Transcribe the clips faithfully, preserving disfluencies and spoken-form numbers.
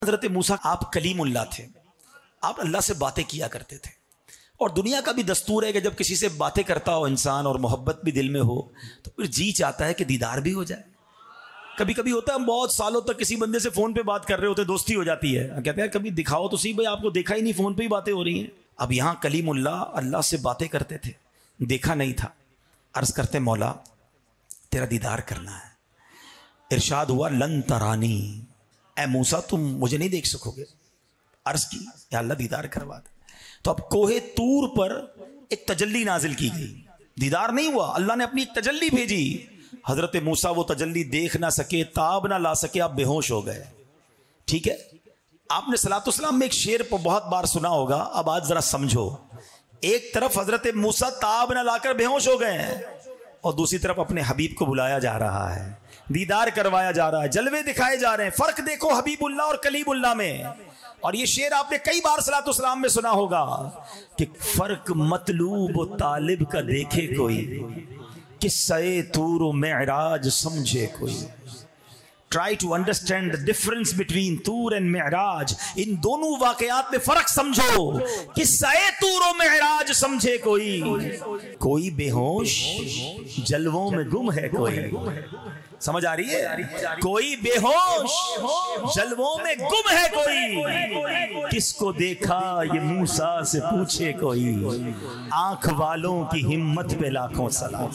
حضرت موسیٰ آپ کلیم اللہ تھے، آپ اللہ سے باتیں کیا کرتے تھے، اور دنیا کا بھی دستور ہے کہ جب کسی سے باتیں کرتا ہو انسان اور محبت بھی دل میں ہو تو پھر جی چاہتا ہے کہ دیدار بھی ہو جائے۔ کبھی کبھی ہوتا ہے ہم بہت سالوں تک کسی بندے سے فون پہ بات کر رہے ہوتے، دوستی ہو جاتی ہے، کہتے ہیں کبھی دکھاؤ تو صحیح، بھائی آپ کو دیکھا ہی نہیں، فون پہ ہی باتیں ہو رہی ہیں۔ اب یہاں کلیم اللہ اللہ سے باتیں کرتے تھے، دیکھا نہیں تھا، عرض کرتے مولا تیرا دیدار کرنا ہے۔ ارشاد ہوا لن ترانی، اے موسیٰ تم مجھے نہیں دیکھ سکو گے۔ عرض کی یا اللہ دیدار کروا دے۔ تو اب کوہ طور پر ایک تجلی نازل کی گئی، دیدار نہیں ہوا، اللہ نے اپنی ایک تجلی بھیجی۔ حضرت موسیٰ وہ تجلی دیکھ نہ سکے، تاب نہ لا سکے، آپ بے ہوش ہو گئے۔ ٹھیک ہے، آپ نے صلاۃ والسلام میں ایک شعر پر بہت بار سنا ہوگا، اب آج ذرا سمجھو۔ ایک طرف حضرت موسیٰ تاب نہ لا کر بے ہوش ہو گئے ہیں، اور دوسری طرف اپنے حبیب کو بلایا جا رہا ہے، دیدار کروایا جا رہا ہے، جلوے دکھائے جا رہے ہیں۔ فرق دیکھو حبیب اللہ اور کلیم اللہ میں۔ اور یہ شعر آپ نے کئی بار صلاۃ والسلام میں سنا ہوگا کہ فرق مطلوب و طالب کا دیکھے کوئی، قصہ طور و معراج سمجھے کوئی۔ Try to understand the difference between طور and معراج۔ ان دونوں واقعات میں فرق سمجھو۔ قصہ طور و معراج سمجھے کوئی، کوئی بے ہوش جلووں میں گم ہے کوئی۔ سمجھ آ رہی ہے؟ کوئی بے ہوش جلووں میں گم ہے کوئی، کس کو دیکھا یہ موسیٰ سے پوچھے کوئی، آنکھ والوں کی ہمت پہ لاکھوں سلام۔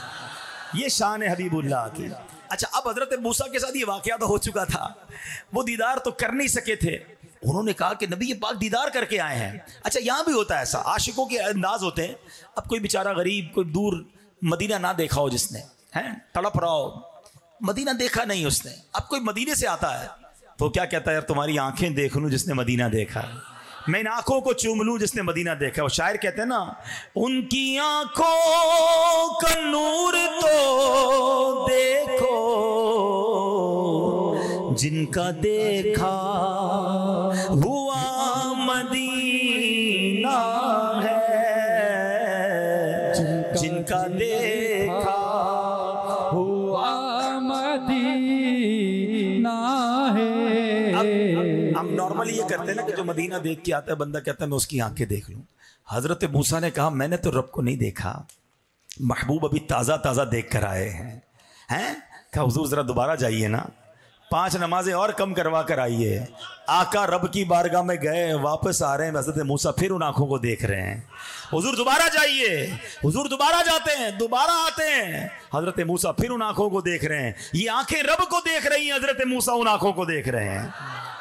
یہ شان ہے حبیب اللہ کی۔ اچھا، اب حضرت موسیٰ کے ساتھ یہ واقعہ تو ہو چکا تھا، وہ دیدار تو کر نہیں سکے تھے۔ انہوں نے کہا کہ نبی پاک دیدار کر کے آئے ہیں۔ اچھا، یہاں بھی ہوتا ہے ایسا، عاشقوں کے انداز ہوتے ہیں۔ اب کوئی بیچارہ غریب، کوئی دور مدینہ نہ دیکھا ہو جس نے، ہیں تڑپ رہا ہو، مدینہ دیکھا نہیں اس نے، اب کوئی مدینے سے آتا ہے تو کیا کہتا ہے، یار تمہاری آنکھیں دیکھ لوں جس نے مدینہ دیکھا، میں ان آنکھوں کو چوم لوں جس نے مدینہ دیکھا۔ وہ شاعر کہتے ہیں نا، ان کی آنکھوں کا نور تو دیکھو جن کا دیکھا ہوا مدینہ ہے، جن کا دیکھا ہوا مدینہ ہے۔ ہم نارملی یہ کرتے ہیں نا کہ جو مدینہ دیکھ کے آتا ہے بندہ کہتا ہے میں اس کی آنکھیں دیکھ لوں۔ حضرت موسیٰ نے کہا میں نے تو رب کو نہیں دیکھا، محبوب ابھی تازہ تازہ دیکھ کر آئے ہیں۔ ہیں کہا حضور ذرا دوبارہ جائیے نا، پانچ نمازیں اور کم کروا کر آئیے۔ آقا رب کی بارگاہ میں گئے، واپس آ رہے ہیں، حضرت موسیٰ پھر ان آنکھوں کو دیکھ رہے ہیں۔ حضور دوبارہ جائیے، حضور دوبارہ جاتے ہیں، دوبارہ آتے ہیں، حضرت موسیٰ پھر ان آنکھوں کو دیکھ رہے ہیں۔ یہ آنکھیں رب کو دیکھ رہی ہیں، حضرت موسیٰ ان آنکھوں کو دیکھ رہے ہیں۔